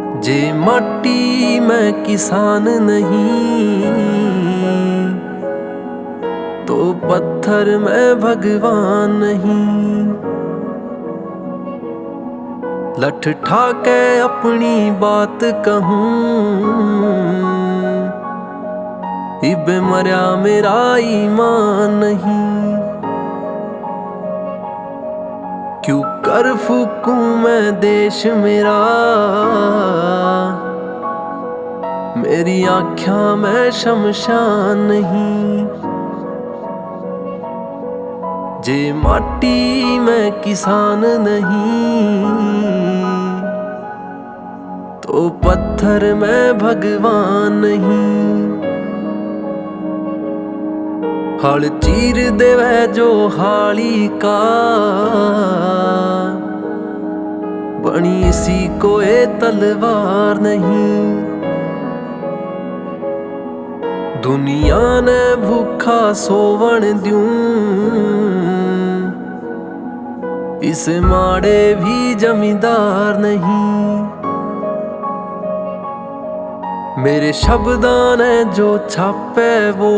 जे माटी मैं किसान नहीं, तो पत्थर मैं भगवान नहीं। लठ ठाके अपनी बात कहूं, इबे मरया मेरा ईमान नहीं। क्यों कर फूकूं मैं देश मेरा, मेरी आँखों में शमशान नहीं। जे माटी मैं किसान नहीं, तो पत्थर मैं भगवान नहीं। हल चीर देवे जो हाली का, बनी सी कोई तलवार नहीं। दुनिया ने भूखा सोवन द्यूं, इस माड़े भी जमींदार नहीं। मेरे शब्दां ने जो छापे वो,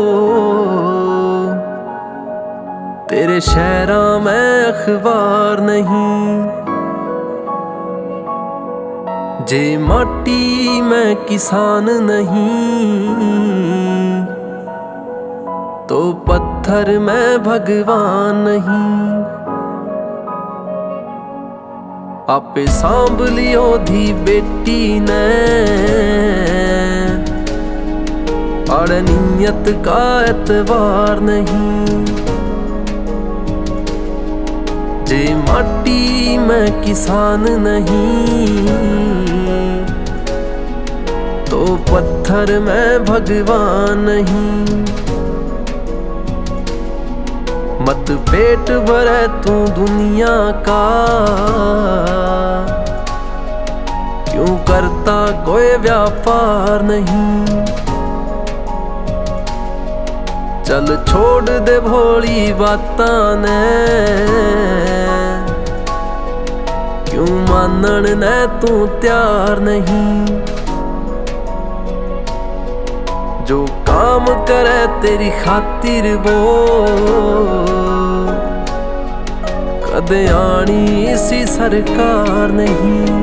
तेरे शहरां में अखबार नहीं। जे माटी मैं किसान नहीं, तो पत्थर मैं भगवान नहीं। आपे सांभ लियो धी बेटी ने, अड़ नियत का एतबार नहीं। जे माटी मैं किसान नहीं, तो पत्थर मैं भगवान नहीं। मत पेट भरे तू दुनिया का, क्यों करता कोई व्यापार नहीं। चल छोड़ दे भोली बातां ने, क्यों मानन ने तू तैयार नहीं। जो काम करे तेरी खातिर वो, कदे आनी इसी सरकार नहीं।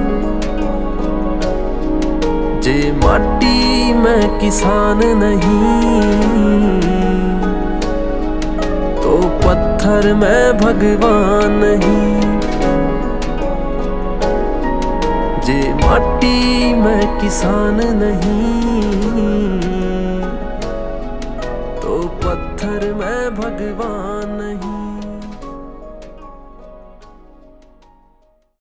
जे माटी मैं किसान नहीं, तो पत्थर मैं भगवान नहीं। जे माटी मैं किसान नहीं, तो पत्थर मैं भगवान नहीं।